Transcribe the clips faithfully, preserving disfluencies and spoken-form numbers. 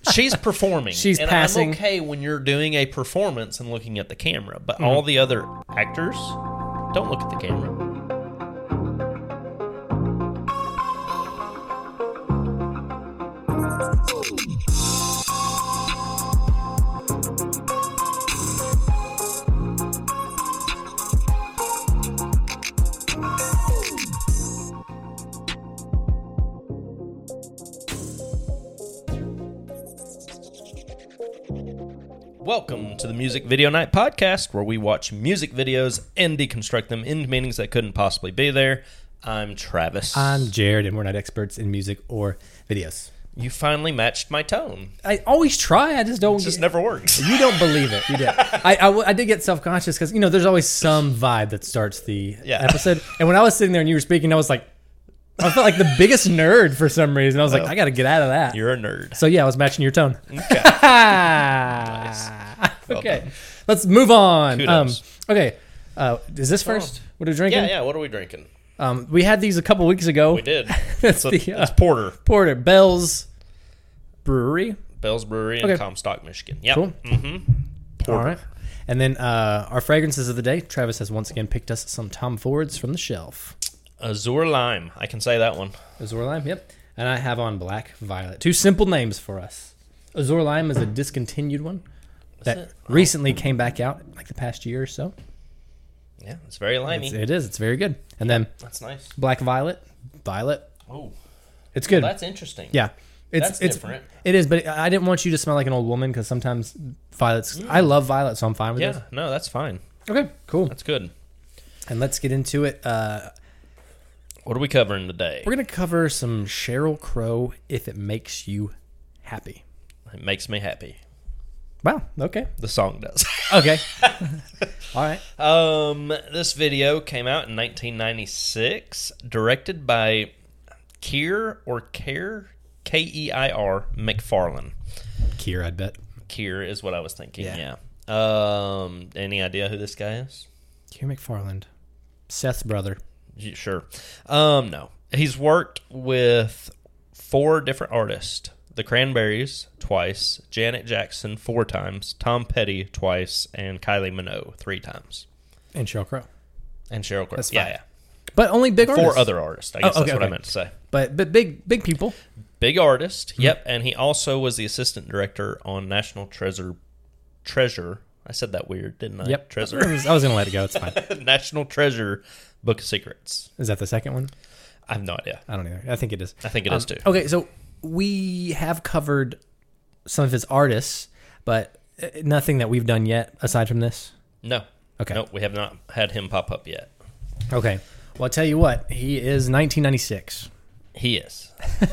She's performing. She's and passing. I'm okay when you're doing a performance and looking at the camera, but mm. all the other actors don't look at the camera. Welcome to the Music Video Night Podcast, where we watch music videos and deconstruct them into meanings that couldn't possibly be there. I'm Travis. I'm Jared, and we're not experts in music or videos. You finally matched my tone. I always try. I just don't. It just get, never works. You don't believe it. You did. I, I, I did get self-conscious because, you know, there's always some vibe that starts the yeah. episode. And when I was sitting there and you were speaking, I was like, I felt like the biggest nerd for some reason. I was like, oh, I got to get out of that. You're a nerd. So, yeah, I was matching your tone. Okay. Nice. Well okay. Done. Let's move on. Um, okay. Uh, is this first? Oh. What are we drinking? Yeah, yeah. What are we drinking? Um, we had these a couple weeks ago. We did. It's, so the, uh, it's Porter. Porter. Bell's Brewery. Bell's Brewery in okay. Comstock, Michigan. Yep. Cool. Mm-hmm. All right. And then uh, our fragrances of the day. Travis has once again picked us some Tom Fords from the shelf. Azure Lime. I can say that one. Azure Lime, yep. And I have on Black Violet. Two simple names for us. Azure Lime is a discontinued one that it? recently oh. came back out like the past year or so. Yeah, it's very limey. It's, it is. It's very good. And then that's nice. Black Violet. Violet. Oh. It's good. Well, that's interesting. Yeah. It's, that's it's, different. It is, but I didn't want you to smell like an old woman because sometimes violets... Mm. I love violet, so I'm fine with it. Yeah, this. no, that's fine. Okay, cool. That's good. And let's get into it. Uh, what are we covering today? We're going to cover some Sheryl Crow, If It Makes You Happy. It makes me happy. Wow, okay. The song does. Okay. All right. Um, this video came out in nineteen ninety-six, directed by Keir or Keir, K E I R, McFarlane. Keir, I'd bet. Keir is what I was thinking, yeah. yeah. Um, any idea who this guy is? Keir McFarland. Seth's brother. Sure. Um, no. He's worked with four different artists. The Cranberries twice, Janet Jackson four times, Tom Petty twice, and Kylie Minogue three times. And Sheryl Crow. And Sheryl Crow. That's yeah, fine. yeah. But only big artists. Four other artists. I guess oh, okay, that's what okay. I meant to say. But but big big people. Big artist. Mm-hmm. Yep. And he also was the assistant director on National Treasure. Treasure. I said that weird, didn't I? Yep. Treasure. I was, I was going to let it go. It's fine. National Treasure Book of Secrets. Is that the second one? I have no idea. I don't either. I think it is. I think it um, is too. Okay, so we have covered some of his artists, but nothing that we've done yet aside from this? No. Okay. No, we have not had him pop up yet. Okay. Well, I'll tell you what. He is nineteen ninety-six. He is.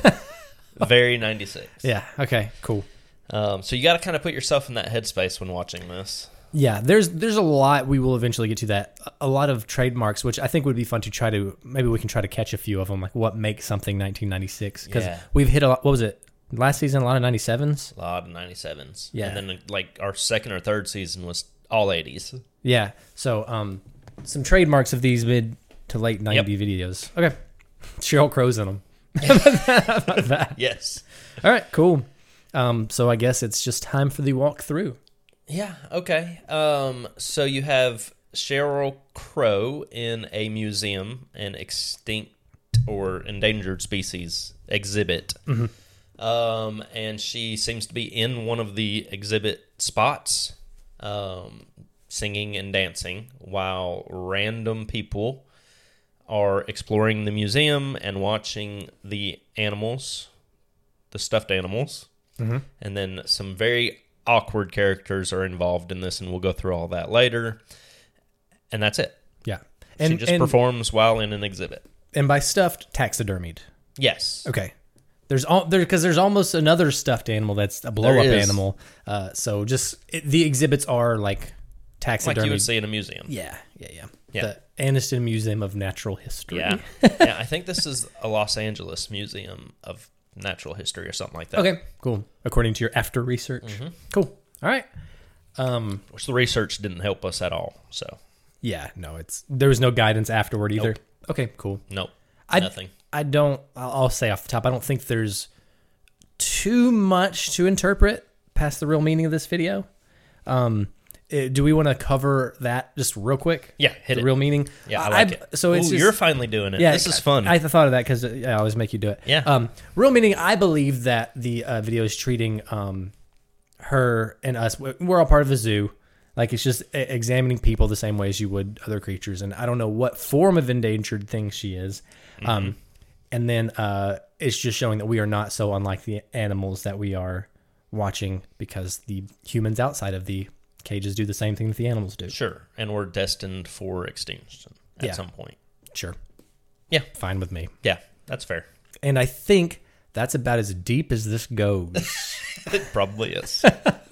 Very ninety-six. Yeah. Okay, cool. Um, so you got to kind of put yourself in that headspace when watching this. Yeah, there's there's a lot. We will eventually get to that. A lot of trademarks, which I think would be fun to try to, maybe we can try to catch a few of them, like what makes something nineteen ninety-six. Because yeah. we've hit a lot, what was it? Last season, a lot of ninety-sevens? A lot of ninety-sevens. Yeah. And then like our second or third season was all eighties. Yeah. So um, some trademarks of these mid to late ninety yep. videos. Okay. Sheryl Crow's in them. How about that? Yes. All right, cool. Um, so I guess it's just time for the walkthrough. Yeah, okay. Um, so you have Sheryl Crow in a museum, an extinct or endangered species exhibit. Mm-hmm. Um, and she seems to be in one of the exhibit spots, um, singing and dancing, while random people are exploring the museum and watching the animals, the stuffed animals. Mm-hmm. And then some very awkward characters are involved in this, and we'll go through all that later. And that's it. Yeah. And, she just and, performs while in an exhibit. And by stuffed, taxidermied. Yes. Okay. There's all there because there's almost another stuffed animal that's a blow up animal. Uh, so just it, the exhibits are like taxidermied. Like you would see in a museum. Yeah, yeah, yeah. Yeah. The Anniston Museum of Natural History. Yeah. Yeah, I think this is a Los Angeles Museum of Natural History or something like that. Okay, cool. According to your after research. Mm-hmm. Cool. All right. Um, Which the research didn't help us at all. So yeah, no, it's there was no guidance afterward either. Nope. Okay, cool. Nope. I, Nothing. I don't. I'll, I'll say off the top. I don't think there's too much to interpret past the real meaning of this video. Um, eh, do we want to cover that just real quick? Yeah, hit the it. real meaning. Yeah, I like I, it. So it's Ooh, just, you're finally doing it. yeah, This is fun. I, I thought of that because I always make you do it. Yeah. Um, real meaning. I believe that the uh, video is treating um, her and us. We're all part of a zoo. Like, it's just examining people the same way as you would other creatures. And I don't know what form of endangered thing she is. Mm-hmm. Um, and then uh, it's just showing that we are not so unlike the animals that we are watching, because the humans outside of the cages do the same thing that the animals do. Sure. And we're destined for extinction at Yeah. some point. Sure. Yeah. Fine with me. Yeah, that's fair. And I think that's about as deep as this goes. It probably is.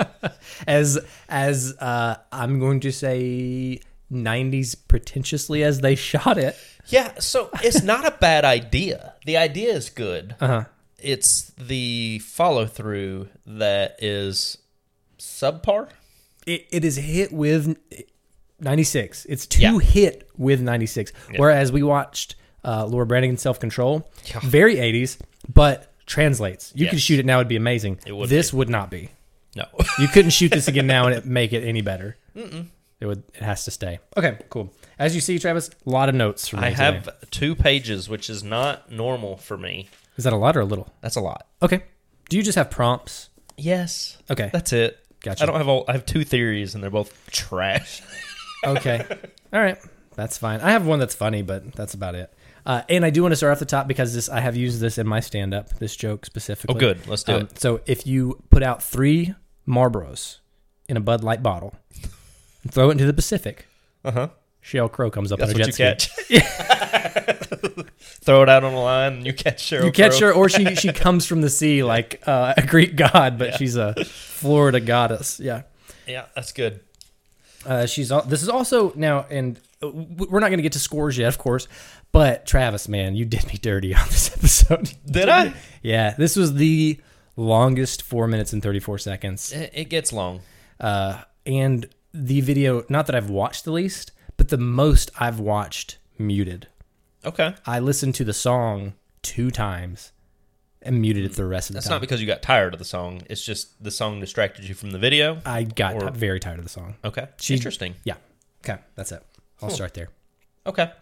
as as uh, I'm going to say nineties pretentiously as they shot it. Yeah, so it's not a bad idea. The idea is good. Uh-huh. It's the follow-through that is subpar. It, it is hit with ninety-six. It's too Yeah. hit with ninety-six. Yeah. Whereas we watched uh, Laura Branigan Self-Control, Yeah. very eighties, but translates. You Yes. could shoot it now, it'd be amazing. It would this would not be. No. You couldn't shoot this again now and it make it any better. Mm-mm. It would. It has to stay. Okay, cool. As you see, Travis, a lot of notes from me I today. have two pages, which is not normal for me. Is that a lot or a little? That's a lot. Okay. Do you just have prompts? Yes. Okay. That's it. Gotcha. I don't have all. I have two theories, and they're both trash. Okay. All right. That's fine. I have one that's funny, but that's about it. Uh, and I do want to start off the top because this I have used this in my stand-up, this joke specifically. Oh, good. Let's do Um, it. So if you put out three Marlboros in a Bud Light bottle and throw it into the Pacific, Uh huh. Sheryl Crow comes up That's on a what jet you ski. catch. Throw it out on the line, and you catch Sheryl. You catch Crow. her, or she she comes from the sea like uh, a Greek god, but Yeah. she's a Florida goddess. Yeah. Yeah, that's good. Uh, she's al- this is also now, and we're not going to get to scores yet, of course. But Travis, man, you did me dirty on this episode. Did I? Yeah, this was the longest four minutes and thirty-four seconds, It, it gets long. uh, and the video, not that I've watched the least, but the most I've watched muted. Okay. I listened to the song two times and muted it the rest of the That's time. not because you got tired of the song. It's just the song distracted you from the video. I got or- very tired of the song. Okay. She- Interesting. Yeah. Okay, that's it. I'll Cool. start there. Okay.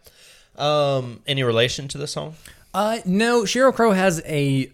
Um, any relation to the song? Uh, no, Sheryl Crow has a.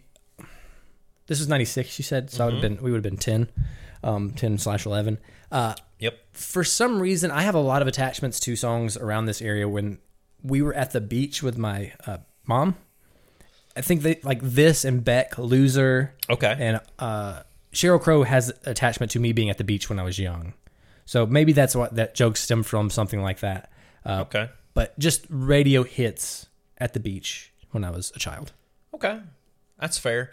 This was ninety-six, you said, so I would have been we would have been ten, um, ten slash eleven. Uh, Yep. for some reason, I have a lot of attachments to songs around this area. When we were at the beach with my uh, mom, I think they like this and Beck, Loser, Okay. and uh, Sheryl Crow has attachment to me being at the beach when I was young. So maybe that's what that joke stemmed from, something like that. Uh, Okay. But just radio hits at the beach when I was a child. Okay. That's fair.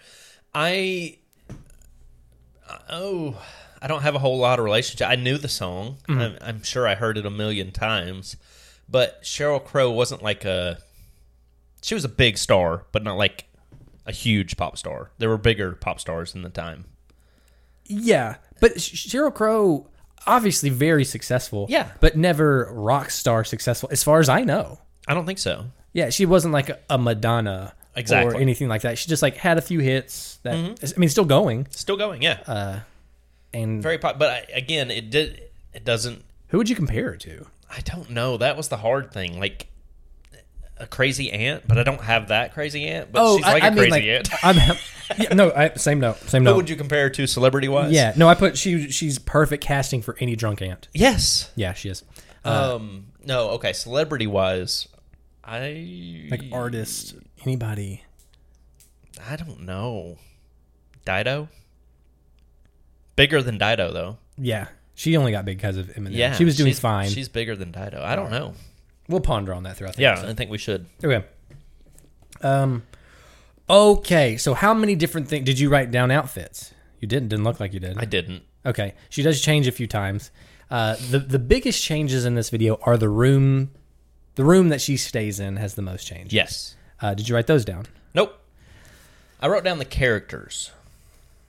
I oh, I don't have a whole lot of relationship. I knew the song. Mm-hmm. I'm, I'm sure I heard it a million times. But Sheryl Crow wasn't like a. She was a big star, but not like a huge pop star. There were bigger pop stars in the time. Yeah, but Sh- Sheryl Crow, obviously very successful. Yeah. But never rock star successful, as far as I know. I don't think so. Yeah, she wasn't like a, a Madonna Exactly. or anything like that. She just like had a few hits that, I mean, still going. Still going, yeah. Uh, and Very pop. But I, again, it did. It doesn't. who would you compare her to? I don't know. That was the hard thing. Like a crazy aunt, but I don't have that crazy aunt. But she's like a crazy aunt. I'm, yeah, no, I, same note, same Who note. would you compare her to celebrity wise? Yeah, no, I put she. She's perfect casting for any drunk aunt. Yes. Yeah, she is. Um. No. Okay. Celebrity wise, I Like artist, anybody. I don't know. Dido. Bigger than Dido though. Yeah, she only got big because of Eminem. Yeah. she was doing she's- fine. She's bigger than Dido. I don't know. We'll ponder on that throughout the Yeah, episode. I think we should. Okay. Um. Okay, so how many different things did you write down? Outfits. You didn't. Didn't look like you did. I didn't. Okay. She does change a few times. Uh, the the biggest changes in this video are the room. The room that she stays in has the most change. Yes. Uh, did you write those down? Nope. I wrote down the characters.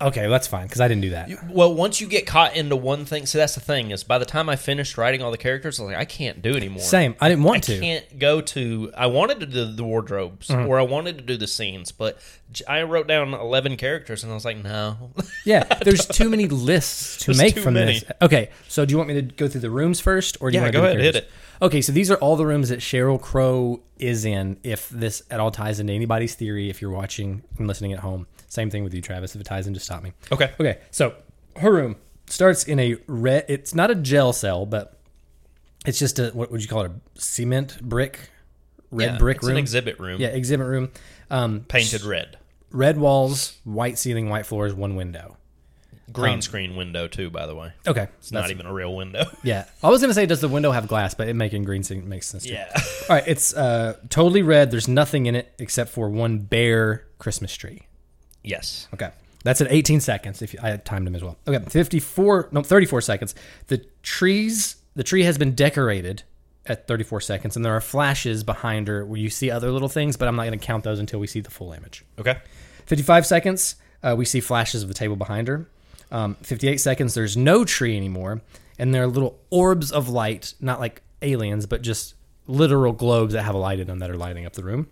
Okay, that's fine because I didn't do that. You, well, once you get caught into one thing, so that's the thing is by the time I finished writing all the characters, I was like, I can't do anymore. Same. I didn't want I to. I can't go to. I wanted to do the wardrobes mm-hmm. or I wanted to do the scenes, but I wrote down eleven characters and I was like, no. Yeah, there's too many lists to there's make too from many. this. Okay, so do you want me to go through the rooms first, or do you yeah, want to go do ahead, the hit it. Okay, so these are all the rooms that Sheryl Crow is in. If this at all ties into anybody's theory, if you're watching and listening at home, same thing with you, Travis. If it ties in, just stop me. Okay. Okay, so her room starts in a red. It's not a jail cell, but it's just a what would you call it? A cement brick, red yeah, brick it's room. An exhibit room. Yeah, exhibit room. Um, Painted red. Red walls, white ceiling, white floors, one window. Green um, screen window too, by the way. Okay, it's not even a real window. Yeah, I was gonna say, does the window have glass? But it making green screen makes sense too. Yeah. All right, it's uh, totally red. There's nothing in it except for one bare Christmas tree. Yes. Okay. That's at eighteen seconds. If you, I had timed them as well. Okay, fifty-four, no, thirty-four seconds. The trees, the tree has been decorated at thirty-four seconds, and there are flashes behind her where you see other little things, but I'm not going to count those until we see the full image. Okay. fifty-five seconds, uh, we see flashes of the table behind her. Um, fifty-eight seconds, there's no tree anymore, and there are little orbs of light, not like aliens, but just literal globes that have a light in them that are lighting up the room.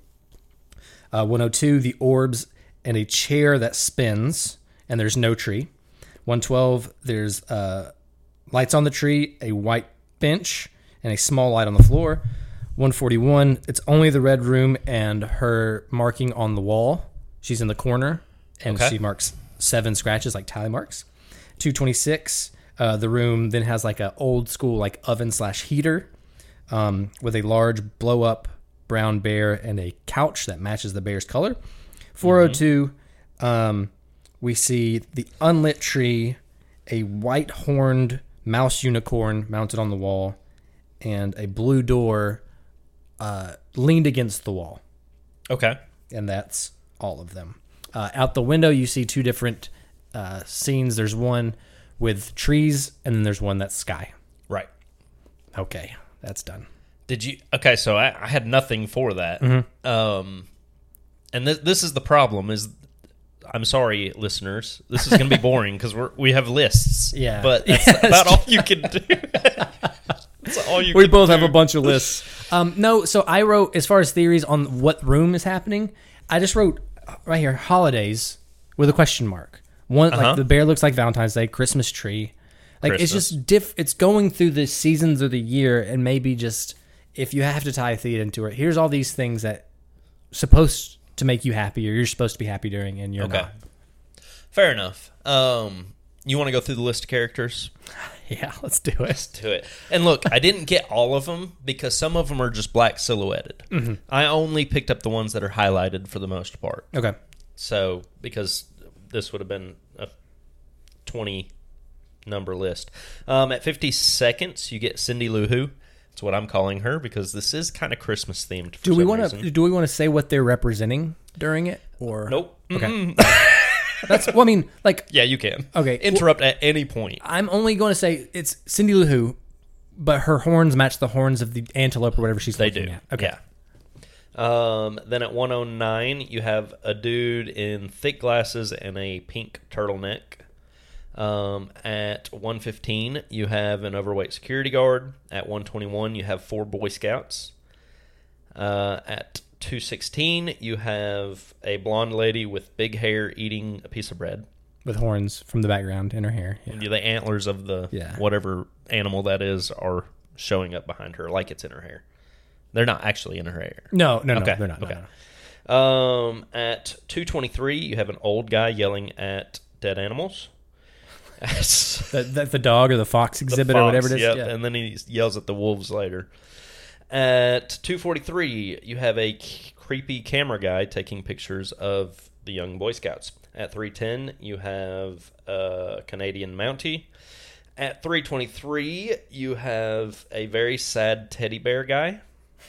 Uh, one oh two, the orbs and a chair that spins, and there's no tree. one twelve, there's uh, lights on the tree, a white bench, and a small light on the floor. one forty-one, it's only the red room and her marking on the wall. She's in the corner, and okay. she marks seven scratches like tally marks. two twenty-six, uh, the room then has like a old school like oven slash heater um, with a large blow up brown bear and a couch that matches the bear's color. four oh two, mm-hmm. um, we see the unlit tree, a white horned mouse unicorn mounted on the wall, and a blue door uh, leaned against the wall. Okay. And that's all of them. Uh, out the window, you see two different uh, scenes. There's one with trees, and then there's one that's sky. Right. Okay, that's done. Did you? Okay, so I, I had nothing for that. Mm-hmm. Um, and th- this is the problem. Is I'm sorry, listeners. This is going to be boring because we we have lists. Yeah, but that's yeah, about all you can do. That's all you. We can both do. have a bunch of lists. Um, no, so I wrote as far as theories on what room is happening. I just wrote right here holidays with a question mark. One uh-huh. like the bear looks like Valentine's Day, Christmas tree. Like Christmas. it's just diff. It's going through the seasons of the year, and maybe just if you have to tie a theme into it, here's all these things that supposed to make you happy, or you're supposed to be happy during, and you're okay. not. Fair enough. Um, you want to go through the list of characters? Yeah, let's do it. Let's do it. And look, I didn't get all of them because some of them are just black silhouetted. Mm-hmm. I only picked up the ones that are highlighted for the most part. Okay. So, because this would have been a twenty number list. Um, at fifty seconds, you get Cindy Lou Who. That's what I'm calling her because this is kind of Christmas themed. For do we want to do we want to say what they're representing during it, or nope? Okay. That's well. I mean, like yeah, you can. Okay, interrupt well, at any point. I'm only going to say it's Cindy Lou Who, but her horns match the horns of the antelope or whatever she's they looking do. at. Okay. Yeah. Um, then at one oh nine, you have a dude in thick glasses and a pink turtleneck. Um, at one fifteen, you have an overweight security guard. At one twenty-one, you have four Boy Scouts. Uh, at two sixteen, you have a blonde lady with big hair eating a piece of bread. With horns from the background in her hair. Yeah. The antlers of the yeah. whatever animal that is are showing up behind her like it's in her hair. They're not actually in her hair. No, no, no, okay. they're not. Okay. No, no. Um, at two twenty-three, you have an old guy yelling at dead animals. the, the, the dog or the fox exhibit the fox, or whatever it is. Yep. Yeah. And then he yells at the wolves later. At two forty-three, you have a c- creepy camera guy taking pictures of the young Boy Scouts. At three ten, you have a Canadian Mountie. At three twenty-three, you have a very sad teddy bear guy.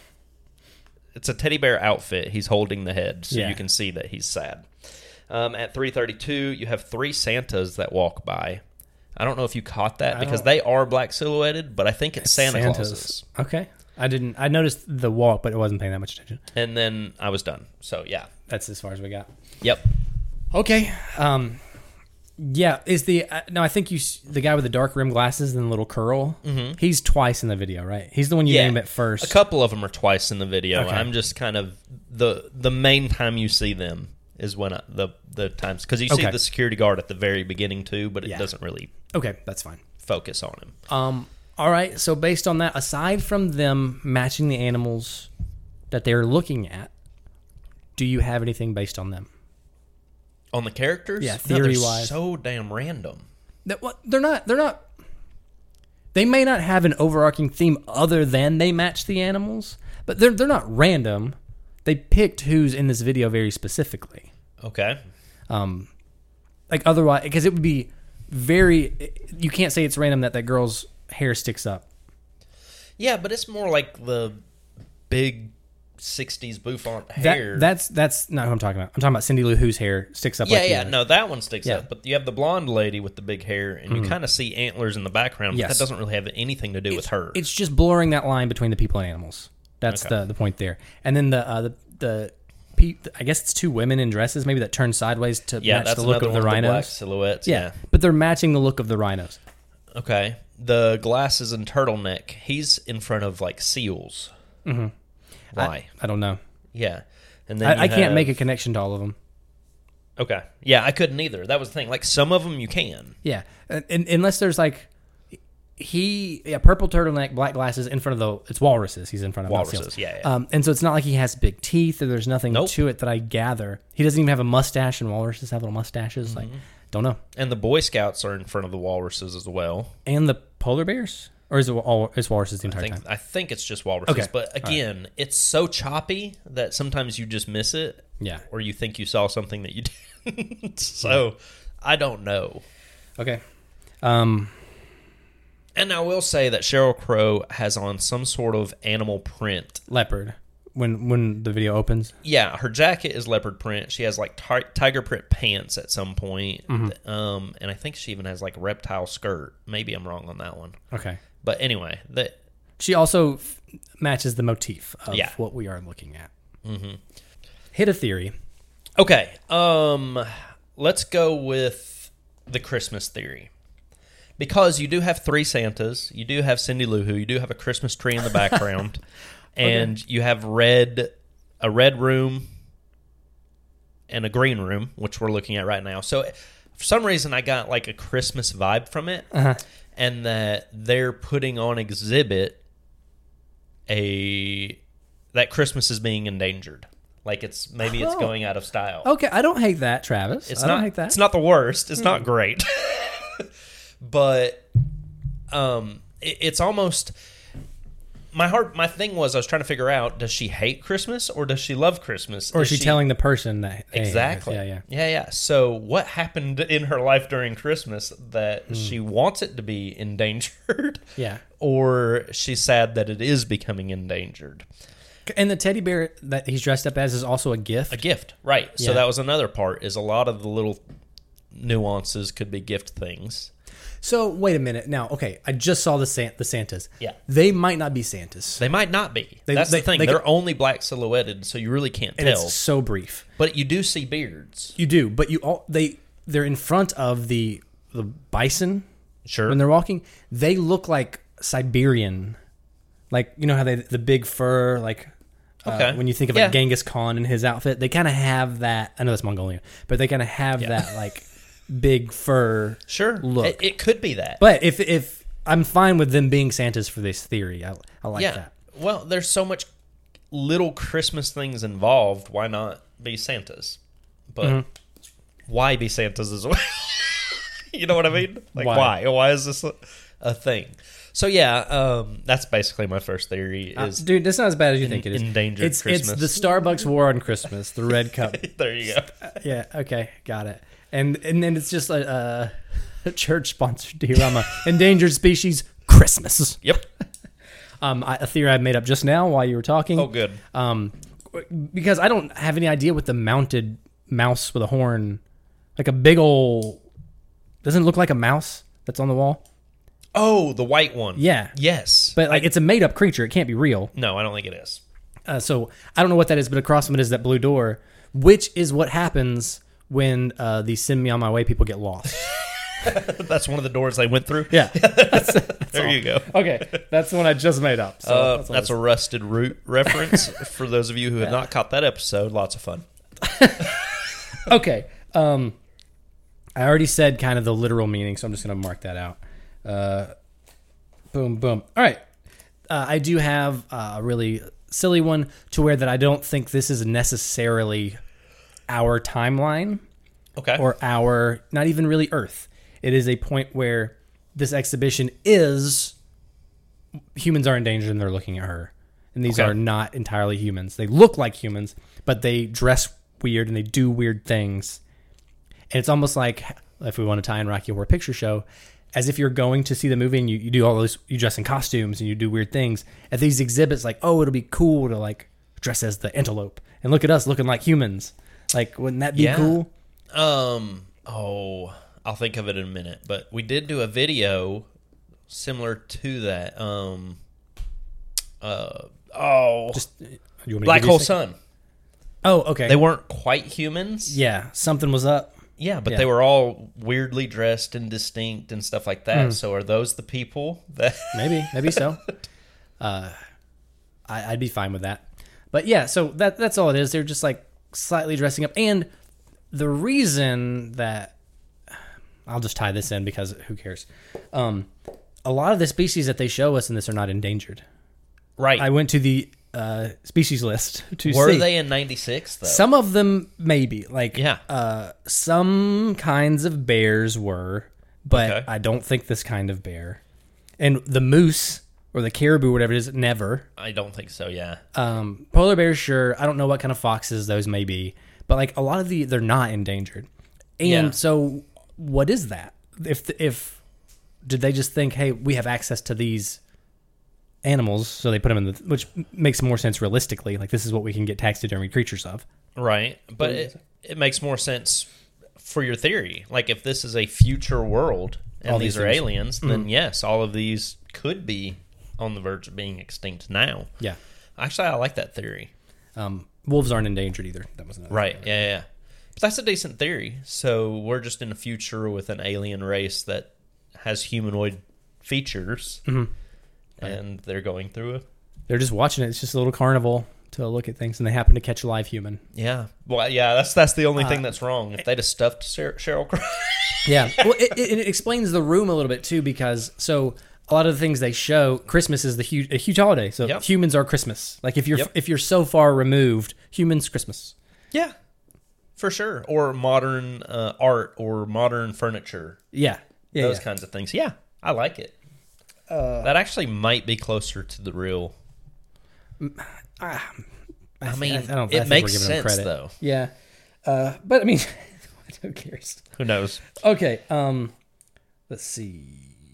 It's a teddy bear outfit. He's holding the head, so yeah. you can see that he's sad. Um, at three thirty-two, you have three Santas that walk by. I don't know if you caught that because they are black silhouetted, but I think it's Santa Santas. Clauses. Okay. I didn't. I noticed the walk, but I wasn't paying that much attention. And then I was done. So, yeah. That's as far as we got. Yep. Okay. Um, Yeah, is the uh, no? I think you s- the guy with the dark rim glasses and the little curl. Mm-hmm. He's twice in the video, right? He's the one you Yeah. name at first. A couple of them are twice in the video. Okay. I'm just kind of the the main time you see them is when I, the the times because you see Okay. the security guard at the very beginning too, but it Yeah. doesn't really Okay, that's fine. focus on him. Um, all right. So based on that, aside from them matching the animals that they're looking at, do you have anything based on them? On the characters, Yeah, No, they're theory-wise. so damn random. That what they're not. They're not. They may not have an overarching theme other than they match the animals, but they're they're not random. They picked who's in this video very specifically. Okay, Um, like otherwise, because it would be very. You can't say it's random that that girl's hair sticks up. yeah, but it's more like the big sixties bouffant That, hair. that's that's not who I'm talking about. I'm talking about Cindy Lou Who's hair sticks up. yeah, like yeah, the- no, that one sticks Yeah. up. But you have the blonde lady with the big hair, and you kind of see antlers in the background. Yes. But that doesn't really have anything to do with her. It's just blurring that line between the people and animals. That's Okay. the the point there. And then the uh, the the pe- I guess it's two women in dresses maybe that turn sideways to yeah, match that's the look another of the one of the black rhinos. silhouettes. Yeah. yeah. But they're matching the look of the rhinos. Okay. The glasses and turtleneck, he's in front of like seals. Mm-hmm. Why? I don't know. yeah. And then I, you I can't have- make a connection to all of them. Okay. Yeah, I couldn't either. That was the thing. Like some of them you can. Yeah, and, and, unless there's like he yeah purple turtleneck, black glasses in front of the it's walruses. He's in front of not Walruses, seals. yeah, yeah. Um, and so it's not like he has big teeth or there's nothing Nope. to it that I gather. He doesn't even have a mustache, and walruses have little mustaches. Like, don't know. And the Boy Scouts are in front of the walruses as well. And the polar bears, or is it all it's walruses the I entire think time? I think it's just walruses. Okay. But again, it's so choppy that sometimes you just miss it. Yeah. Or you think you saw something that you didn't. so I don't know. Okay. Um. And I will say that Sheryl Crow has on some sort of animal print. Leopard. When when the video opens. Yeah, her jacket is leopard print. She has like ti- tiger print pants at some point. Mm-hmm. Um, and I think she even has like reptile skirt. Maybe I'm wrong on that one. Okay. But anyway, that She also f- matches the motif of Yeah. what we are looking at. Mm-hmm. Hit a theory. okay. Um, let's go with the Christmas theory. Because you do have three Santas, you do have Cindy Lou Who, you do have a Christmas tree in the background, and okay. you have red a red room and a green room, which we're looking at right now. So for some reason, I got like a Christmas vibe from it, Uh-huh. and that they're putting on exhibit a that Christmas is being endangered. Like it's maybe it's Oh. going out of style. Okay, I don't hate that, Travis. It's I not don't hate that. It's not the worst. It's not great. But um, it, it's almost my heart. My thing was I was trying to figure out: does she hate Christmas or does she love Christmas? or is she, telling the person that hey, exactly? Yeah, yeah. yeah, yeah. So what happened in her life during Christmas that Hmm. she wants it to be endangered? Yeah. Or she's sad that it is becoming endangered. And the teddy bear that he's dressed up as is also a gift. A gift, right? So Yeah. that was another part. Is a lot of the little nuances could be gift things. So wait a minute. Now, okay, I just saw the San- the Santas. Yeah. They might not be Santas. They might not be. They- That's they- the thing. they They're could- only black silhouetted, so you really can't and tell. it's so brief. But you do see beards. You do, but you all they they're in front of the the bison Sure. when they're walking. They look like Siberian, like you know how they the big fur like. Uh, Okay. when you think of Yeah. like Genghis Khan and his outfit, they kind of have that. I know that's Mongolian, but they kind of have that like big fur. Sure. Look. It, it could be that. But if if I'm fine with them being Santas for this theory, I, I like yeah. that. Well, there's so much little Christmas things involved. Why not be Santas? But Mm-hmm. why be Santas as well? You know what I mean? Like Why? why? Why is this a, a thing? So yeah, um, that's basically my first theory. Uh, Is dude, that's not as bad as you think it is. endangered it's, Christmas. It's the Starbucks war on Christmas, the red cup. there you go. Yeah, okay, got it. And and then it's just a, a, a church sponsored diorama, endangered species Christmas. Yep. Um, I, a theory I made up just now while you were talking. Oh, good. Um, because I don't have any idea what the mounted mouse with a horn, like a big old, doesn't it look like a mouse that's on the wall? Oh, the white one. Yeah. Yes. But like I, it's a made up creature; it can't be real. no, I don't think it is. Uh, so I don't know what that is, but across from it is that blue door, which is what happens when uh, the Send Me On My Way people get lost. That's one of the doors they went through? Yeah. That's, that's there all. you go. Okay. That's the one I just made up. So Uh, that's that's what a Rusted Root reference. For those of you who have Yeah. not caught that episode, lots of fun. Okay. Um, I already said kind of the literal meaning, so I'm just going to mark that out. Uh, boom, boom. All right. Uh, I do have uh, a really silly one to where that I don't think this is necessarily our timeline Okay. or our, not even really Earth. It is a point where this exhibition is humans are in danger and they're looking at her. And these Okay. are not entirely humans. They look like humans, but they dress weird and they do weird things. And it's almost like, if we want to tie in Rocky Horror Picture Show, as if you're going to see the movie and you, you do all those, you dress in costumes and you do weird things. At these exhibits, like, oh, it'll be cool to like dress as the antelope and look at us looking like humans. Like, wouldn't that be Yeah. cool? Um. Oh, I'll think of it in a minute. But we did do a video similar to that. Um. Uh. Oh. Just you want me to Black give you a Hole sec- Sun. Oh, okay. They weren't quite humans. Yeah, something was up. Yeah, but Yeah. they were all weirdly dressed and distinct and stuff like that. Mm. So are those the people that? Maybe, maybe so. Uh, I, I'd be fine with that. But yeah, so that that's all it is. They're just like slightly dressing up, and the reason that I'll just tie this in because who cares? Um, a lot of the species that they show us in this are not endangered. Right. I went to the uh, species list to Were see. they in ninety-six though? Some of them maybe, like Yeah. uh, some kinds of bears were, but Okay. I don't think this kind of bear. And the moose or the caribou, whatever it is, never. I don't think so. Yeah. Um, polar bears, sure. I don't know what kind of foxes those may be, but like a lot of the, they're not endangered. And Yeah. so, what is that? If if did they just think, hey, we have access to these animals, so they put them in the, which makes more sense realistically. Like this is what we can get taxidermy creatures of. Right. But it, it makes more sense for your theory. Like if this is a future world and All these, these are things. aliens, Mm-hmm. then yes, all of these could be on the verge of being extinct now. Yeah. Actually, I like that theory. Um, wolves aren't endangered either. That was another Right. thing. Yeah, yeah, yeah. But that's a decent theory. So we're just in a future with an alien race that has humanoid features, Mhm. and they're going through it. They're just watching it. It's just a little carnival to look at things, and they happen to catch a live human. Yeah. Well, yeah. That's that's the only Uh, thing that's wrong. If they'd have stuffed Cheryl, Cheryl Crow. Yeah. Well, it, it, it explains the room a little bit too, because so a lot of the things they show, Christmas is the huge a huge holiday. So Yep. humans are Christmas. Like if you're Yep. if you're so far removed, humans Christmas. Yeah, for sure. Or modern uh, art or modern furniture. Yeah. Yeah. those yeah. kinds of things. Yeah, I like it. Uh, That actually might be closer to the real. I, I mean, I don't, I it think makes we're giving them sense, credit. though. Yeah. Uh, but I mean, who cares? Who knows? Okay. Um, let's see.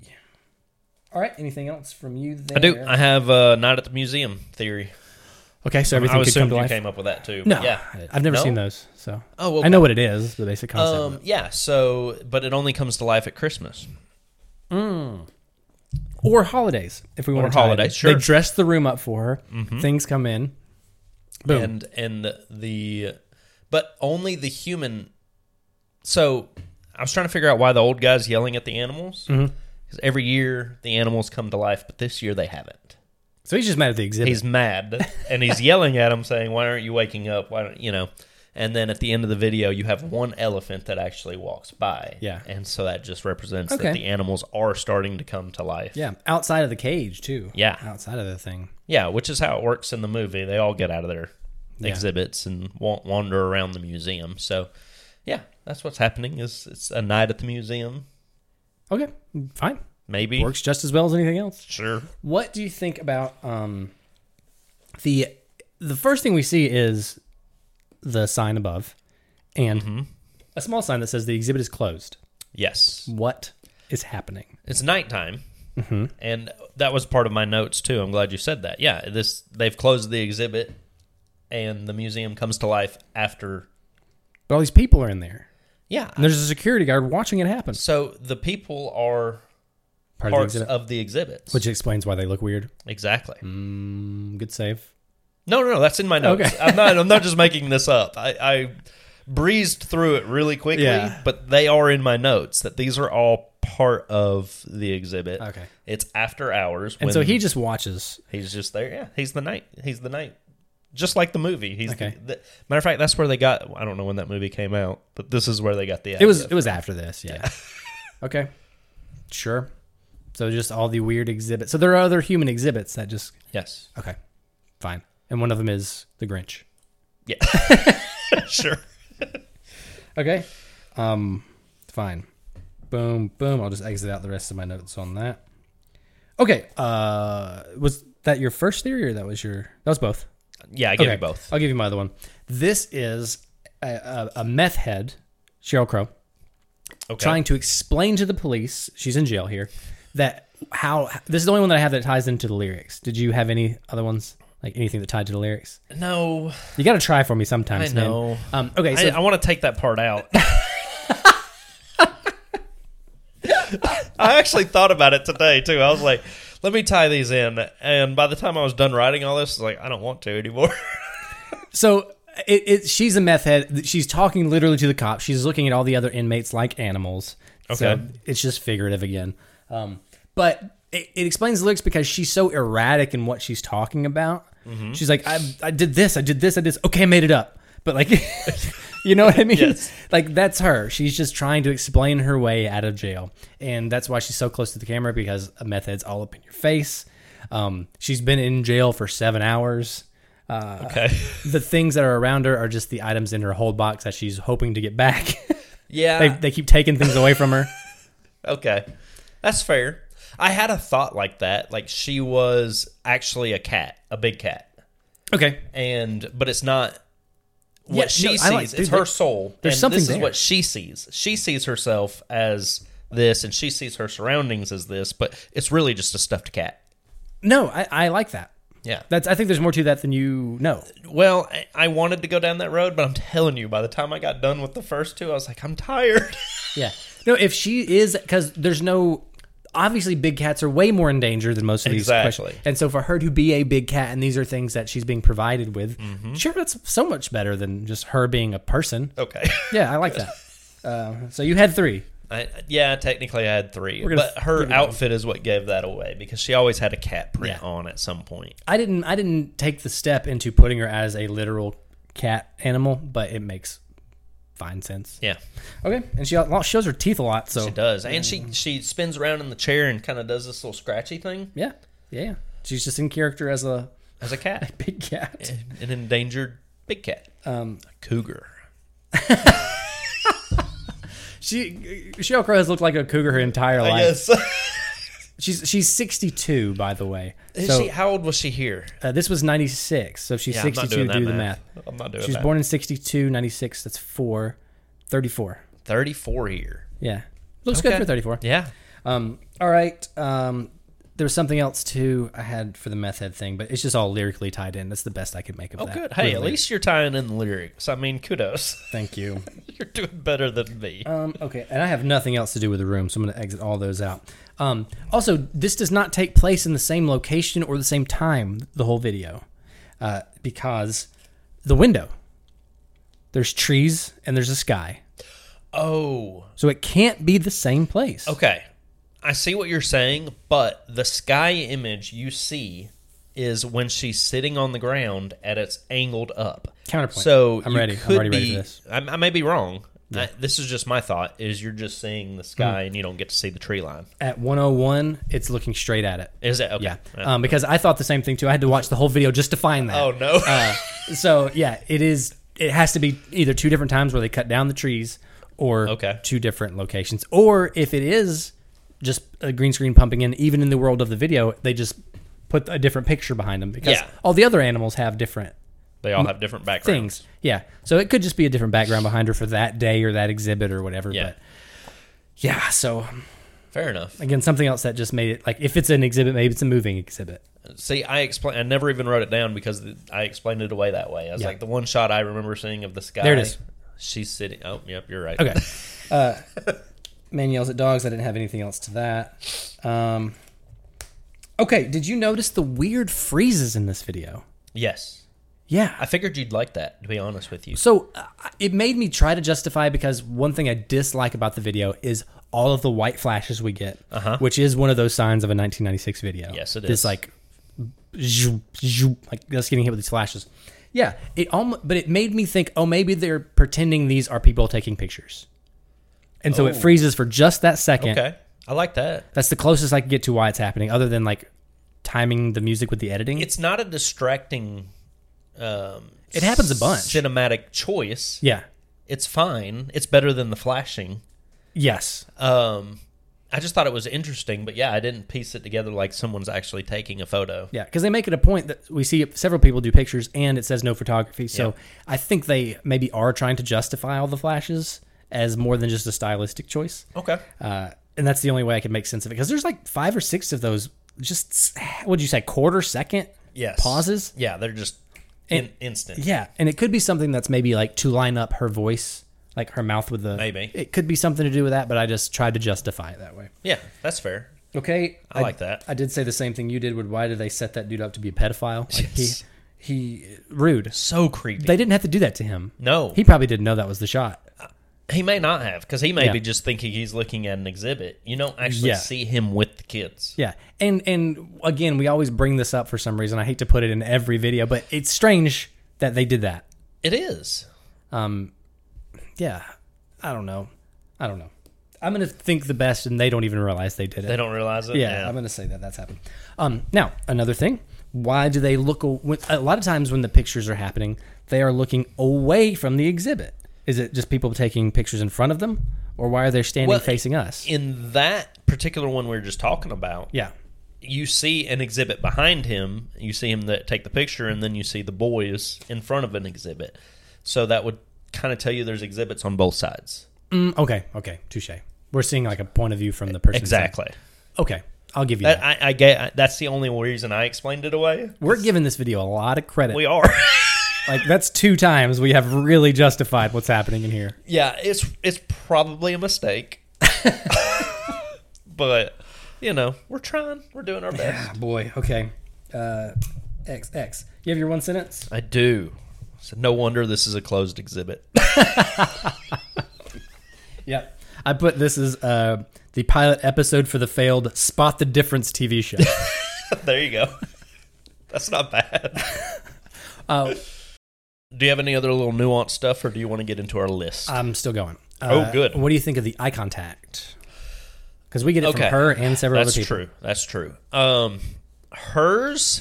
All right. Anything else from you there? I do. I have a Night at the Museum theory. Okay, so everything I could come assumed to you life. came up with that too. No, Yeah. I've never No? seen those, so Oh, okay. I know what it is, the basic concept. Um, yeah. So, but it only comes to life at Christmas. Mm. Or holidays, if we Or want to. tie it in. holidays, sure. They dress the room up for her. Mhm. Things come in. Boom. And and the, but only the human. So I was trying to figure out why the old guy's yelling at the animals. Mhm. Because every year the animals come to life, but this year they haven't. So he's just mad at the exhibit. He's mad, and he's yelling at him, saying, "Why aren't you waking up? Why don't you know?" And then at the end of the video, you have one elephant that actually walks by. Yeah. and so that just represents Okay. that the animals are starting to come to life. yeah, outside of the cage too. Yeah. outside of the thing. Yeah, which is how it works in the movie. They all get out of their Yeah. exhibits and wa- wander around the museum. So, yeah, that's what's happening. Is it's a night at the museum? Okay, fine. Maybe. Works just as well as anything else. Sure. What do you think about um, the the first thing we see is the sign above, and Mm-hmm. a small sign that says the exhibit is closed. Yes, What is happening? it's nighttime. Mm-hmm. And that was part of my notes too. I'm glad you said that. Yeah, this they've closed the exhibit, and the museum comes to life after. But all these people are in there, Yeah. and there's a security guard watching it happen. So the people are Part of the parts exhibit, of the exhibits. which explains why they look weird. exactly. Mm, good save. No, no, no. That's in my notes. Okay. I'm not. I'm not just making this up. I, I breezed through it really quickly, Yeah. but they are in my notes that these are all part of the exhibit. Okay. It's after hours. And so he just watches. He's just there. Yeah, he's the night. He's the night. Just like the movie. He's Okay. the, the, matter of fact, that's where they got. I don't know when that movie came out, but this is where they got the. It was idea it was after this, yeah. Yeah. Okay. Sure. So just all the weird exhibits. So there are other human exhibits that just Yes. okay. Fine. And one of them is the Grinch. Yeah. Sure. Okay. Um fine. Boom, boom. I'll just exit out the rest of my notes on that. Okay. Uh was that your first theory or that was your that was both? Yeah, I give Okay. you both. I'll give you my other one. This is a, a, a meth head, Sheryl Crow, Okay. trying to explain to the police, she's in jail here, that how this is the only one that I have that ties into the lyrics. Did you have any other ones? Like anything that tied to the lyrics? No, You got to try for me sometimes, I man. know. Um, okay, so I, I want to take that part out. I actually thought about it today too. I was like, let me tie these in. And by the time I was done writing all this, I was like, I don't want to anymore. So it, it, she's a meth head. She's talking literally to the cops. She's looking at all the other inmates like animals. So Okay. it's just figurative again. Um, but it, it explains the lyrics because she's so erratic in what she's talking about. Mm-hmm. She's like, I, I did this, I did this, I did this. Okay, I made it up. But like, you know what I mean? Yes. Like that's her. She's just trying to explain her way out of jail. And that's why she's so close to the camera, because a meth head's all up in your face. Um, she's been in jail for seven hours. Uh, Okay. The things that are around her are just the items in her hold box that she's hoping to get back. Yeah. they, they keep taking things away from her. Okay. That's fair. I had a thought like that. Like she was actually a cat, a big cat. Okay. And, but it's not what Yeah, she no, I sees. like- it's dude, her there- soul. there's and something this there. is what she sees. She sees herself as this, and she sees her surroundings as this, but it's really just a stuffed cat. No, I, I like that. Yeah. That's. I think there's more to that than you know. Well, I, I wanted to go down that road, but I'm telling you, by the time I got done with the first two, I was like, I'm tired. Yeah. No, if she is, because there's no. Obviously, big cats are way more in danger than most of these Exactly. questions. And so for her to be a big cat and these are things that she's being provided with, Mm-hmm. sure, that's so much better than just her being a person. Okay. Yeah, I like that. Uh, so you had three. I, yeah, technically I had three, We're gonna but f- her give it outfit is what gave that away because she always had a cat print Yeah. on at some point. I didn't. I didn't take the step into putting her as a literal cat animal, but it makes fine sense. Yeah, Okay, and she shows her teeth a lot. So she does, and she she spins around in the chair and kind of does this little scratchy thing yeah, yeah, yeah. She's just in character as a as a cat, big cat. an endangered big cat, Um, a cougar. she Sheryl Crow has looked like a cougar her entire life. Yes. She's she's sixty-two, by the way. Is so she? How old was she here? uh, this was ninety-six. So if she's Yeah, I'm not sixty-two, doing that do the math. math. I'm not doing She was that. born in sixty-two, ninety-six. That's four, thirty-four. thirty-four here. Yeah, looks good Okay. for thirty-four. Yeah. Um, all right. Um, there was something else too I had for the meth head thing, but it's just all lyrically tied in. That's the best I could make of Oh, that. good. Hey, at Really. least you're tying in the lyrics. I mean, kudos. Thank you. You're doing better than me. Um, okay, and I have nothing else to do with the room, so I'm going to exit all those out. Um, also, this does not take place in the same location or the same time, the whole video, uh, because the window, there's trees and there's a sky. Oh. So it can't be the same place. Okay. I see what you're saying, but the sky image you see is when she's sitting on the ground and it's angled up. Counterpoint. So I'm you ready. I'm could already ready be- for this. I, I may be wrong. I, this is just my thought, is you're just seeing the sky and you don't get to see the tree line. At one oh one, it's looking straight at it. Is it? Okay. Yeah, Uh, um, because I thought the same thing too. I had to watch the whole video just to find that. oh, no. Uh, so yeah, it is. It has to be either two different times where they cut down the trees, or Okay. two different locations. Or if it is just a green screen pumping in, even in the world of the video, they just put a different picture behind them because Yeah. all the other animals have different they all have different backgrounds. things. Yeah, so it could just be a different background behind her for that day or that exhibit or whatever. Yeah. But yeah, so Fair enough. again, something else that just made it like if it's an exhibit, maybe it's a moving exhibit. See, I explain. I never even wrote it down because I explained it away that way. I was Yeah. like, the one shot I remember seeing of the sky. There it is. She's sitting. Oh, yep, you're right. Okay. Uh, man yells at dogs. I didn't have anything else to that. Um, okay. Did you notice the weird freezes in this video? Yes. Yeah. I figured you'd like that, to be honest with you. So uh, it made me try to justify because one thing I dislike about the video is all of the white flashes we get, Uh-huh. which is one of those signs of a nineteen ninety-six video. Yes, it This is. like, zoom, zoom, like just getting hit with these flashes. Yeah, it almost, but it made me think, oh, maybe they're pretending these are people taking pictures, and so it Oh. freezes for just that second. Okay. I like that. That's the closest I can get to why it's happening, other than like timing the music with the editing. It's not a distracting um, It happens a bunch. cinematic choice. yeah. It's fine. It's better than the flashing. Yes. Um, I just thought it was interesting, but yeah, I didn't piece it together like someone's actually taking a photo. Yeah, because they make it a point that we see several people do pictures and it says no photography. So Yeah. I think they maybe are trying to justify all the flashes as more than just a stylistic choice. Okay. Uh, and that's the only way I can make sense of it. Because there's like five or six of those just, what'd you say, quarter second Yes. pauses? Yeah, they're just in, And- instant. Yeah, and it could be something that's maybe like to line up her voice, like her mouth with the... Maybe. It could be something to do with that, but I just tried to justify it that way. Yeah, that's fair. Okay. I like that. I did say the same thing you did with why did they set that dude up to be a pedophile? Like Yes. he, he, rude. So creepy. They didn't have to do that to him. no, He probably didn't know that was the shot. he may not have, because he may Yeah. be just thinking he's looking at an exhibit. You don't actually Yeah. see him with the kids. Yeah. And, and again, we always bring this up for some reason. I hate to put it in every video, but it's strange that they did that. It is. Um, yeah. I don't know. I don't know. I'm going to think the best and they don't even realize they did it. They don't realize it. Yeah, I'm going to say that that's happened. Um, now, another thing. Why do they look... When, a lot of times when the pictures are happening, they are looking away from the exhibit. Is it just people taking pictures in front of them? Or why are they standing Well, facing us? In that particular one we were just talking about, Yeah. you see an exhibit behind him, you see him that take the picture, and then you see the boys in front of an exhibit. So that would kind of tell you there's exhibits on both sides. Mm, okay, okay. Touche. We're seeing like a point of view from the person. Exactly. Okay, I'll give you That, that. I, I get. That's the only reason I explained it away. We're giving this video a lot of credit. We are. Like, that's two times we have really justified what's happening in here. Yeah, it's it's probably a mistake. But, you know, we're trying. We're doing our best. Ah, boy, okay. Uh, X, X. You have your one sentence? I do. So no wonder this is a closed exhibit. Yep. I put this as uh, the pilot episode for the failed Spot the Difference T V show. There you go. That's not bad. uh, Do you have any other little nuanced stuff, or do you want to get into our list? I'm still going. Oh, Uh, good. What do you think of the eye contact? Because we get it Okay. from her and several That's other people. true. That's true. Um, hers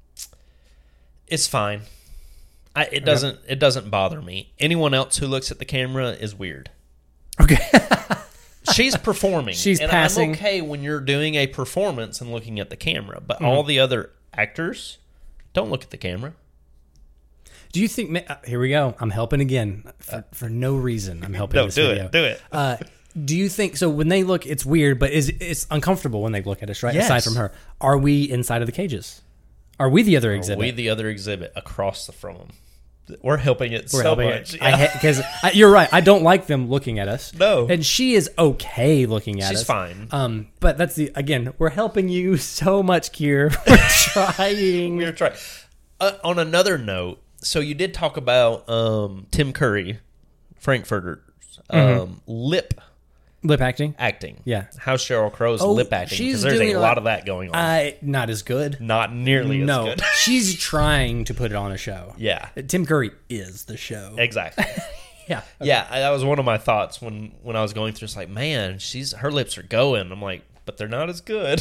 is fine. I, it doesn't. It doesn't bother me. Anyone else who looks at the camera is weird. Okay. She's performing. She's and passing. I'm okay when you're doing a performance and looking at the camera, but Mm-hmm. all the other actors don't look at the camera. Do you think... uh, Here we go. I'm helping again. For, for no reason, I'm helping No, this do video. it. Do it. Uh, do you think... So when they look, it's weird, but is it's uncomfortable when they look at us, right? Yes. Aside from her. Are we inside of the cages? Are we the other exhibit? We the other exhibit across the from them. We're helping it We're so helping much. it. I Because you're right. I don't like them looking at us. No. And she is okay looking at She's us. fine. Um, but that's the... Again, we're helping you so much, Kier. We're trying. We're trying. Uh, on another note, so you did talk about um, Tim Curry, Frankfurter's um, Mm-hmm. lip Lip acting? acting. Yeah. How's Cheryl Crow's Oh, lip acting? she's Because there's doing a a lot lot- of that going on. I Not as good. Not nearly No. as good. She's trying to put it on a show. Yeah, Tim Curry is the show. exactly. Yeah. Yeah, that was one of my thoughts when, when I was going through. It's like, man, she's her lips are going. I'm like, but they're not as good.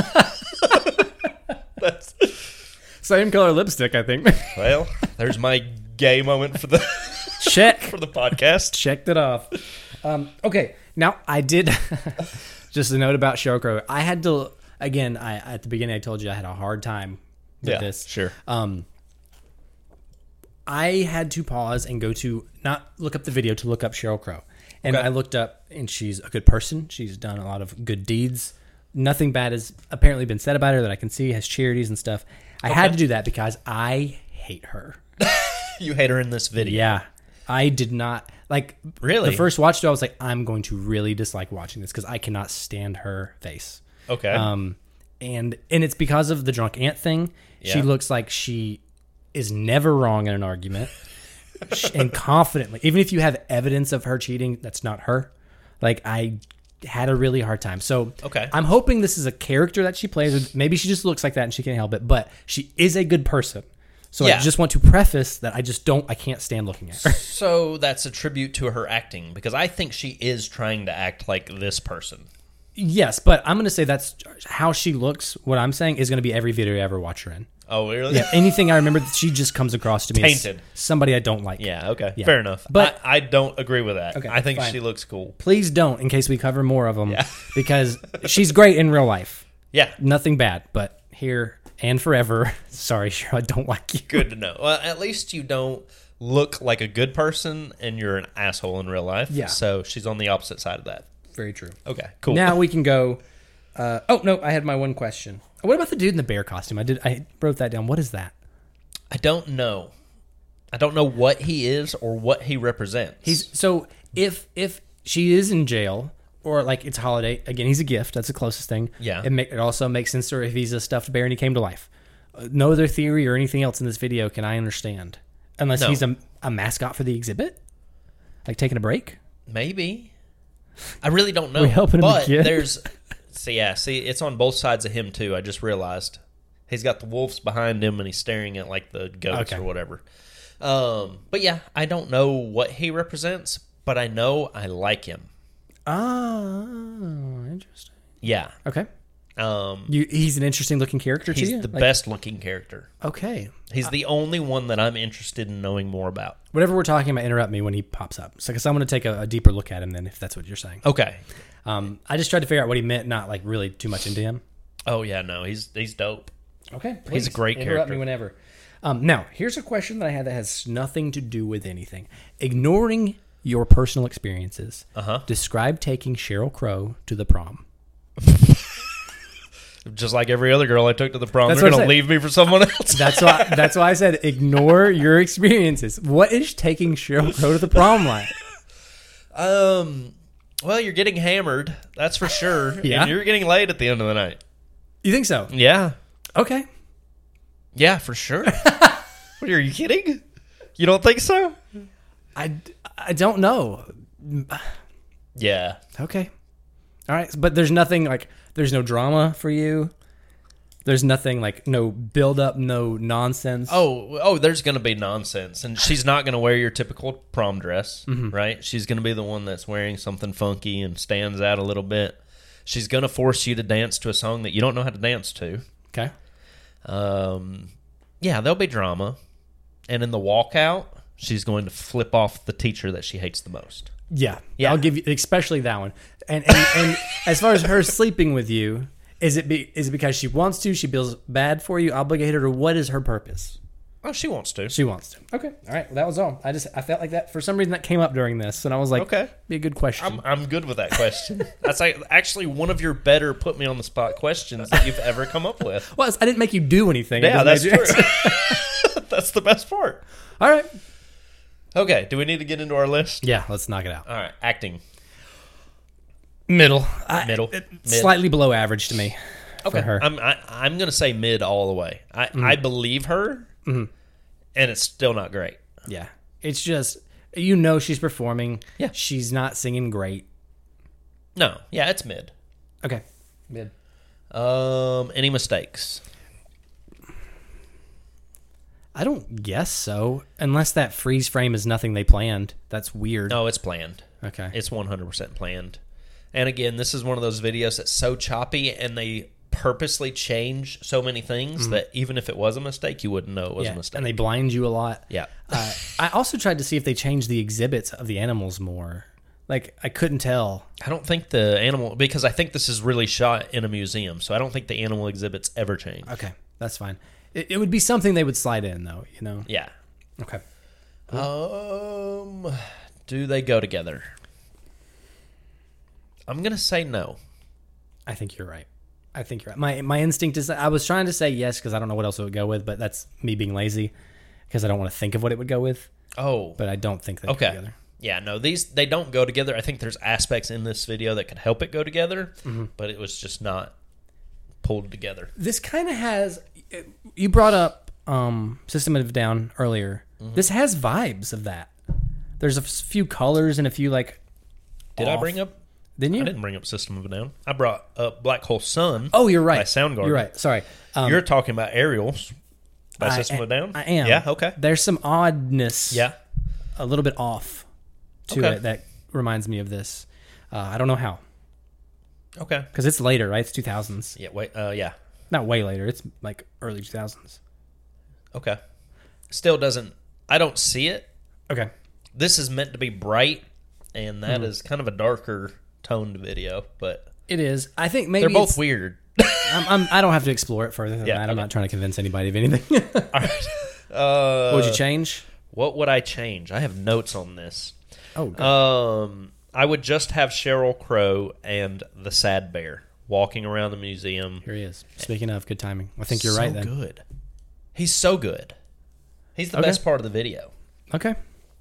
That's, Same color lipstick, I think. well, there's my gay moment for the Check. for the podcast. Checked it off. Um, okay. Now, I did... Just a note about Sheryl Crow. I had to... Again, I at the beginning, I told you I had a hard time with Yeah, this. sure. Um, I had to pause and go to... Not look up the video, to look up Sheryl Crow. And Okay. I looked up, and she's a good person. She's done a lot of good deeds. Nothing bad has apparently been said about her that I can see. Has charities and stuff. I had to do that because I hate her. You hate her in this video. Yeah. I did not... Like, Really? the first watch through, I was like, I'm going to really dislike watching this because I cannot stand her face. Okay. Um, and and it's because of the drunk aunt thing. She Yeah. looks like she is never wrong in an argument. And confidently, even if you have evidence of her cheating, that's not her. Like, I had a really hard time. So okay. I'm hoping this is a character that she plays. Maybe she just looks like that and she can't help it, but she is a good person. So yeah. I just want to preface that I just don't, I can't stand looking at her. So that's a tribute to her acting, because I think she is trying to act like this person. Yes, but I'm going to say that's how she looks. What I'm saying is going to be every video you ever watch her in. Oh, really? Yeah, anything I remember, she just comes across to me tainted. As somebody I don't like. Yeah, okay. Yeah. Fair enough. But I, I don't agree with that. Okay, I think fine. She looks cool. Please don't, in case we cover more of them, yeah. because she's great in real life. Yeah. Nothing bad, but here and forever, sorry, Cheryl, I don't like you. Good to know. Well, at least you don't look like a good person and you're an asshole in real life. Yeah. So she's on the opposite side of that. Very true. Okay, cool. Now we can go... Uh, oh, no, I had my one question. What about the dude in the bear costume? I did. I wrote that down. What is that? I don't know. I don't know what he is or what he represents. He's so if if she is in jail or like it's holiday again, he's a gift. That's the closest thing. Yeah. It, make, it also makes sense to her if he's a stuffed bear and he came to life. Uh, no other theory or anything else in this video can I understand, unless no. he's a, a mascot for the exhibit, like taking a break. Maybe. I really don't know. Are we helping but him again? There's. See, yeah, see, it's on both sides of him too. I just realized he's got the wolves behind him, and he's staring at like the goats okay. or whatever. Um, but yeah, I don't know what he represents, but I know I like him. Oh, interesting. Yeah. Okay. Um, you, he's an interesting looking character to he's you? He's the like, best looking character. Okay. He's uh, the only one that I'm interested in knowing more about. Whatever we're talking about, interrupt me when he pops up. So, because I'm going to take a, a deeper look at him then, if that's what you're saying. Okay. Um, I just tried to figure out what he meant, not like really too much into him. Oh yeah, no, he's he's dope. Okay, please. He's a great interrupt character. me whenever. Um, now, here's a question that I had that has nothing to do with anything. Ignoring your personal experiences, uh-huh. describe taking Sheryl Crow to the prom. Just like every other girl I took to the prom, that's they're going to leave me for someone else. That's why. That's why I said ignore your experiences. What is taking Sheryl Crow to the prom like? Um. Well, you're getting hammered, that's for sure. Yeah. And you're getting laid at the end of the night. You think so? Yeah. Okay. Yeah, for sure. What, are you kidding? You don't think so? I, I don't know. Yeah. Okay. All right. But there's nothing like, there's no drama for you. There's nothing like, no build up, no nonsense. Oh, oh, there's going to be nonsense. And she's not going to wear your typical prom dress, mm-hmm. right? She's going to be the one that's wearing something funky and stands out a little bit. She's going to force you to dance to a song that you don't know how to dance to. Okay. Um, yeah, there'll be drama. And in the walkout, she's going to flip off the teacher that she hates the most. Yeah. Yeah. I'll give you, especially that one. And, and, and as far as her sleeping with you, Is it be, is it because she wants to, she feels bad for you, obligated, or what is her purpose? Oh, she wants to. She wants to. Okay. All right. Well, that was all. I just I felt like that for some reason that came up during this, and I was like, okay, be a good question. I'm I'm good with that question. That's like actually one of your better put me on the spot questions that you've ever come up with. Well, I didn't make you do anything. Yeah, that's true. That's the best part. All right. Okay. Do we need to get into our list? Yeah. Let's knock it out. All right. Acting. Middle. I, Middle. It, mid. Slightly below average to me. Okay. For her. I'm I, I'm gonna say mid all the way. I mm. I believe her, mm-hmm. and it's still not great. Yeah. It's just, you know, she's performing. Yeah. She's not singing great. No. Yeah. It's mid. Okay. Mid. Um. Any mistakes? I don't guess so, unless that freeze frame is nothing they planned. That's weird. No, it's planned. Okay. It's one hundred percent planned. And again, this is one of those videos that's so choppy, and they purposely change so many things mm-hmm. that even if it was a mistake, you wouldn't know it was yeah, a mistake. And they blind you a lot. Yeah. uh, I also tried to see if they changed the exhibits of the animals more. Like, I couldn't tell. I don't think the animal, because I think this is really shot in a museum, so I don't think the animal exhibits ever change. Okay, that's fine. It, it would be something they would slide in, though, you know? Yeah. Okay. Cool. Um, do they go together? I'm going to say no. I think you're right. I think you're right. My my instinct is, I was trying to say yes because I don't know what else it would go with, but that's me being lazy because I don't want to think of what it would go with. Oh. But I don't think they okay. go together. Yeah, no, these they don't go together. I think there's aspects in this video that could help it go together, mm-hmm. but it was just not pulled together. This kind of has, you brought up um, System of a Down earlier. Mm-hmm. This has vibes of that. There's a few colors and a few like. Did off. I bring up? Didn't you? I didn't bring up System of a Down. I brought up Black Hole Sun. Oh, you're right. By Soundgarden. You're right. Sorry. Um, you're talking about Aerials by I, System of a Down? I am. Yeah, okay. There's some oddness. Yeah. A little bit off to okay. it that reminds me of this. Uh, I don't know how. Okay. Because it's later, right? It's two thousands. Yeah, wait, uh, yeah. Not way later. It's like early two thousands. Okay. Still doesn't, I don't see it. Okay. This is meant to be bright, and that mm. is kind of a darker toned video, but it is. I think maybe they're both weird. I'm, I'm, I don't have to explore it further than yeah, that. okay. I'm not trying to convince anybody of anything. All right. Uh, what would you change? What would I change? I have notes on this. Oh, good. Um, I would just have Sheryl Crow and the Sad Bear walking around the museum. Here he is. Speaking of, good timing. I think you're so right then. Good. He's so good. He's the okay. best part of the video. Okay.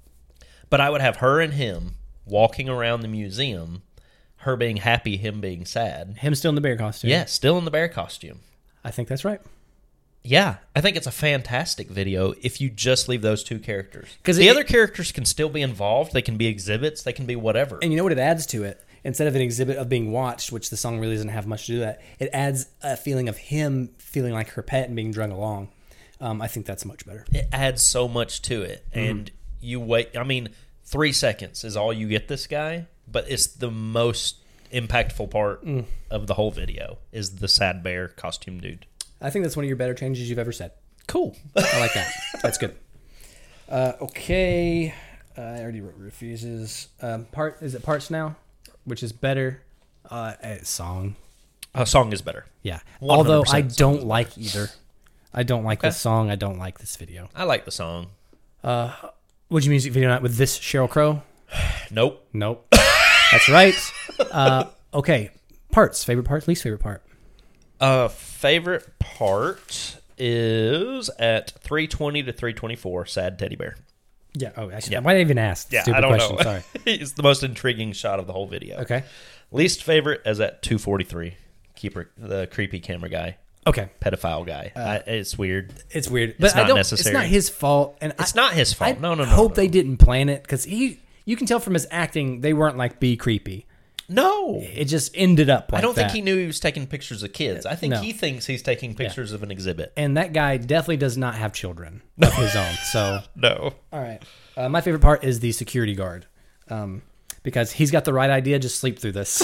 But I would have her and him walking around the museum, her being happy, him being sad. Him still in the bear costume. Yeah, still in the bear costume. I think that's right. Yeah, I think it's a fantastic video if you just leave those two characters. Because it, the other characters can still be involved. They can be exhibits. They can be whatever. And you know what it adds to it? Instead of an exhibit of being watched, which the song really doesn't have much to do with that, it adds a feeling of him feeling like her pet and being drug along. Um, I think that's much better. It adds so much to it. Mm-hmm. And you wait. I mean, three seconds is all you get this guy, but it's the most impactful part mm. of the whole video is the sad bear costume dude. I think that's one of your better changes you've ever said. Cool. I like that. That's good. Uh, okay. Uh, I already wrote refuses. Um, part is it parts now, which is better. Uh, a song. A song is better. Yeah. Although I don't like either. I don't like okay. this song. I don't like this video. I like the song. Uh, would you music video night with this Sheryl Crow? Nope. Nope. That's right. Uh, okay. Parts. Favorite part. Least favorite part. Uh, favorite part is at three twenty to three twenty-four, sad teddy bear. Yeah. Oh, actually, yeah. Why did I even ask? Yeah, Stupid I don't question. know. Sorry. It's the most intriguing shot of the whole video. Okay. Least favorite is at two forty-three, keeper, the creepy camera guy. Okay. Pedophile guy. Uh, I, it's weird. It's weird. But it's I not don't, necessary. It's not his fault. And it's I, not his fault. I no, no, no. hope no, they no. didn't plan it because he. You can tell from his acting they weren't like be creepy. No. It just ended up like I don't that. think he knew he was taking pictures of kids. I think No. he thinks he's taking pictures yeah. of an exhibit. And that guy definitely does not have children of his own. So no. All right. Uh, my favorite part is the security guard. Um, because he's got the right idea. Just sleep through this.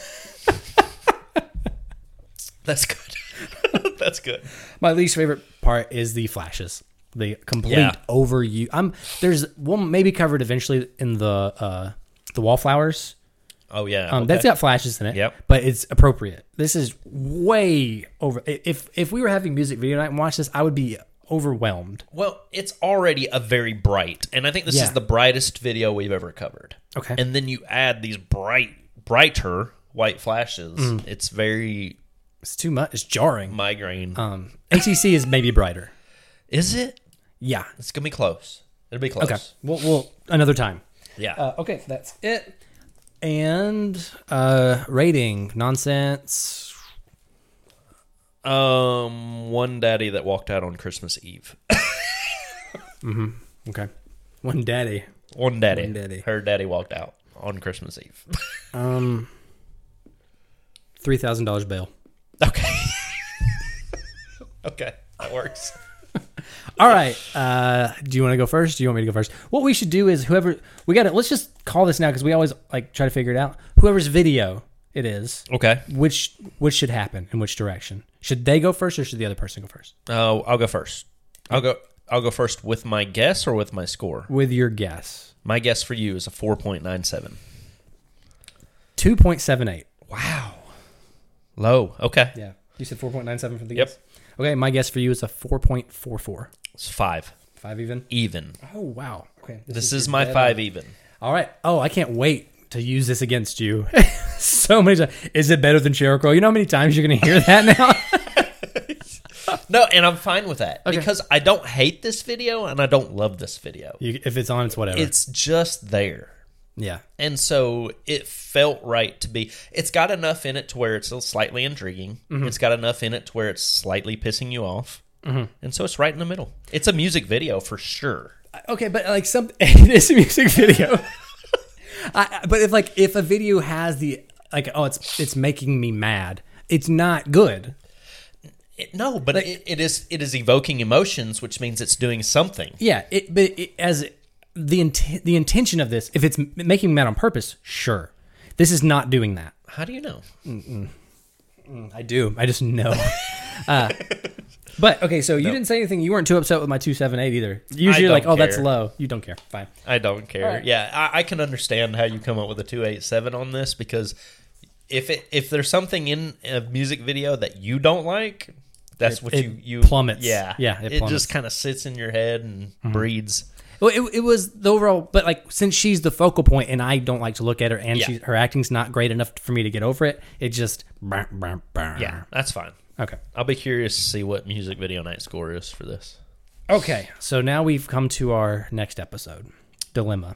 That's good. That's good. My least favorite part is the flashes. The complete yeah. overuse. I'm there's one maybe covered eventually in the uh, the wallflowers. Oh yeah, um, okay. That's got flashes in it. Yep. But it's appropriate. This is way over. If if we were having music video night and watch this, I would be overwhelmed. Well, it's already a very bright, and I think this Yeah. is the brightest video we've ever covered. Okay. And then you add these bright, brighter white flashes. Mm. It's very. It's too much. It's jarring. Migraine. Um, A T C is maybe brighter. Is it? Yeah. It's gonna be close. It'll be close. Okay. We'll, we'll another time. Yeah. Uh, okay, that's it. And uh, rating nonsense. Um, one daddy that walked out on Christmas Eve. mm-hmm. Okay. One daddy. One daddy. One daddy. Her daddy walked out on Christmas Eve. um, three thousand dollars bail. Okay. Okay, that works. All right. Uh, do you want to go first? Do you want me to go first? What we should do is whoever we got it. Let's just call this now because we always like try to figure it out. Whoever's video it is. Okay. Which which should happen in which direction? Should they go first or should the other person go first? Oh, uh, I'll go first. I'll go. I'll go first with my guess or with my score. With your guess. My guess for you is a four point nine seven. Two point seven eight. Wow. Low. Okay. Yeah. You said four point nine seven for the yep. guess. Okay, my guess for you is a four point four four. It's five. Five even? Even. Oh, wow. Okay. This, this is, is my better. five even. All right. Oh, I can't wait to use this against you. So many times. Is it better than Sheryl Crow? You know how many times you're going to hear that now? No, and I'm fine with that. Okay. Because I don't hate this video and I don't love this video. You, if it's on, it's whatever. It's just there. Yeah. And so it felt right to be. It's got enough in it to where it's still slightly intriguing. Mm-hmm. It's got enough in it to where it's slightly pissing you off. Mm-hmm. And so it's right in the middle. It's a music video for sure. Okay, but like some, it is a music video. I, but if like if a video has the like, oh, it's it's making me mad, it's not good. It, no, but like, it, it is it is evoking emotions, which means it's doing something. Yeah, it, but it, as the int- the intention of this, if it's making me mad on purpose, sure. This is not doing that. How do you know? Mm-mm. Mm, I do. I just know. uh, but okay, so you no. didn't say anything. You weren't too upset with my two seven eight either. Usually, you're like, oh, care. That's low. You don't care. Fine. I don't care. Right. Yeah, I, I can understand how you come up with a two eighty-seven on this because if it if there's something in a music video that you don't like, that's it, what it you you plummets. Yeah, yeah. It, it just kind of sits in your head and mm-hmm. breeds. Well, it, it was the overall, but like since she's the focal point, and I don't like to look at her, and yeah. she's, her acting's not great enough for me to get over it. It just burr, burr, burr. Yeah, that's fine. Okay, I'll be curious to see what music video night score is for this. Okay, so now we've come to our next episode, Dilemma.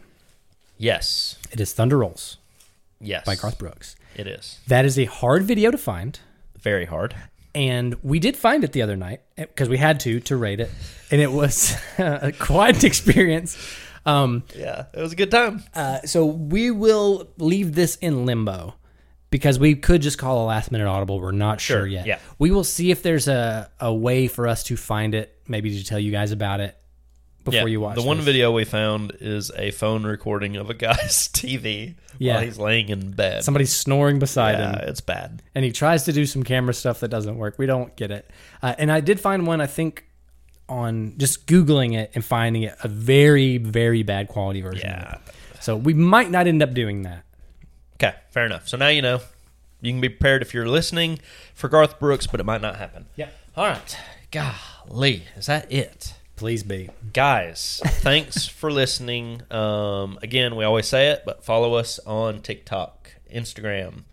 Yes, it is Thunder Rolls. Yes, by Garth Brooks. It is. That is a hard video to find. Very hard. And we did find it the other night because we had to to rate it, and it was uh, quite an experience. Um, yeah, it was a good time. Uh, so we will leave this in limbo because we could just call a last minute audible. We're not sure, sure yet. Yeah. We will see if there's a, a way for us to find it, maybe to tell you guys about it before yeah, you watch the this. one video we found is a phone recording of a guy's T V yeah. while he's laying in bed. Somebody's snoring beside yeah, him. It's bad. And he tries to do some camera stuff that doesn't work. We don't get it. Uh, and I did find one, I think, on just Googling it and finding it, a very, very bad quality version yeah. of it. So we might not end up doing that. Okay, fair enough. So now you know. You can be prepared if you're listening for Garth Brooks, but it might not happen. Yeah. All right. Golly, is that it? Please be. Guys, thanks for listening. Um, again, we always say it, but follow us on TikTok, Instagram,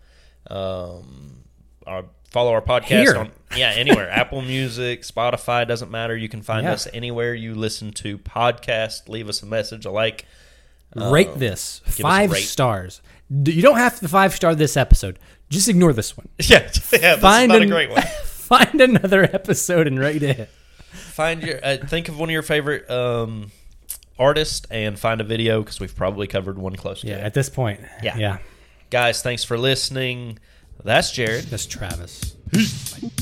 um, our, follow our podcast Here. on yeah anywhere. Apple Music, Spotify, doesn't matter. You can find yeah. us anywhere you listen to podcasts. Leave us a message, a like. Rate um, this. Five Five stars. You don't have to five star this episode. Just ignore this one. Yeah, yeah this find is not an, a great one. Find another episode and rate it. Find your uh, think of one of your favorite um, artists and find a video because we've probably covered one close to yeah, it. at this point. Yeah. Yeah. Guys, thanks for listening. That's Jared. That's Travis. Peace. Bye.